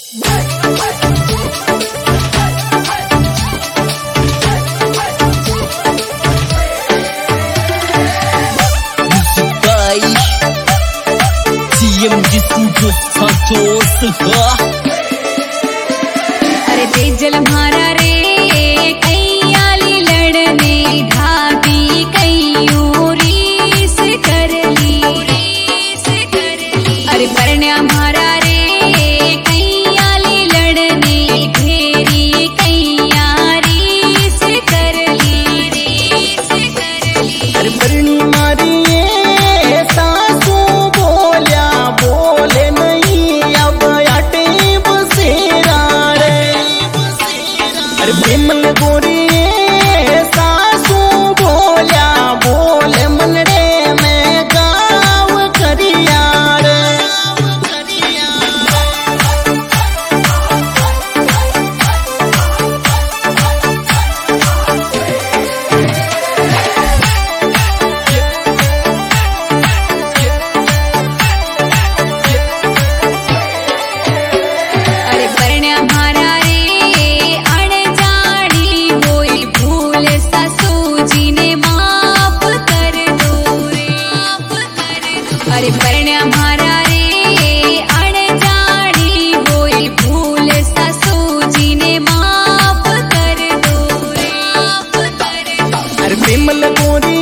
अरे तेजल म्हारा रे कैयाली लड़ने ढाबी कैयूं रीस कर ली। अरे परण्या म्हारा रे कैयाली लड़ने ढेरी कैया रीस कर ली। अरे परणी मारी सासू बोल्या बोले नहीं अब आटे बसेरा रे। अरे बिमल गोरी सासू बोल्या बोले मनड़े में गाँव करिया रे। अरे परण्या म्हारा रे अणजाणी होई भूल सासूजी ने माफ कर दो रे। अरे परण्या म्हारा रे अणजाणी होई भूल सासूजी ने माफ कर दो रे। अरे बिमल गोरी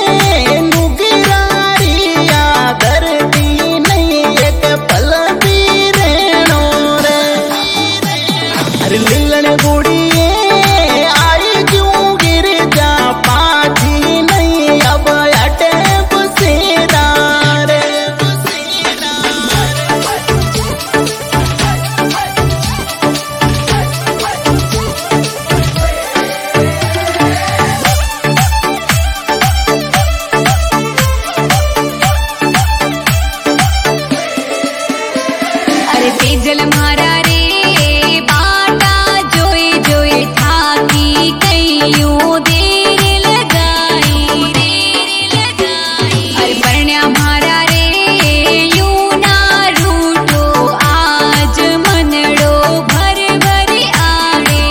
नुगिरारिया दर्दी नहीं एक पल भी रहनो रे। अरे लीलन गोरी आई क्यों गिर जा पाथी नहीं अब अटे बसेरा रे। अरे तेजल म्हारा रे बाटा जोए जोए ठाकी कैयूं देर लगाई। अरे परण्या म्हारा रे यूं ना रूठो आज मनड़ो भर भर आवे।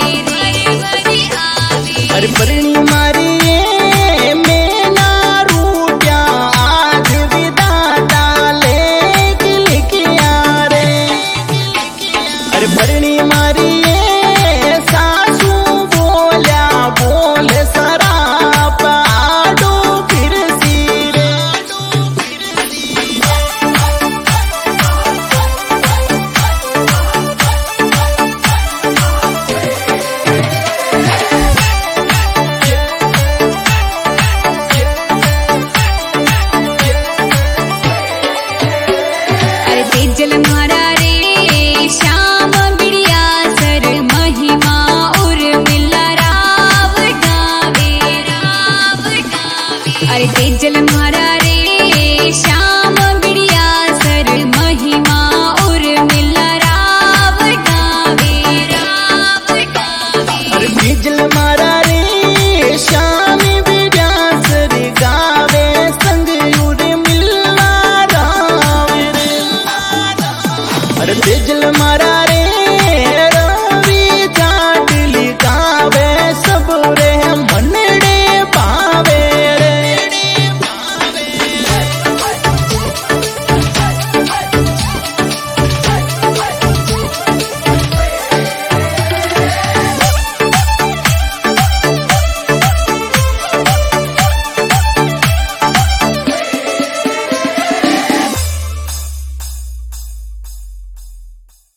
अरे परणी मारी मैं ना रूठ्या आज विदाता लेख लिखिया रे। अरे परणी मारी सासू बोल्या बोल सराप आडो फिरसी रे। अरे तेजल म्हारा रे श्याम बिड़िया सर महिमा उर्मिला राव गावे। अरे तेजल म्हारा रे श्याम बिड़िया सर महिमा उर्मिला राव गावे। अरे बिजल मारा रे श्याम विद्यासर गावे संग उर मिलना राव रे। अरे बिजल मारा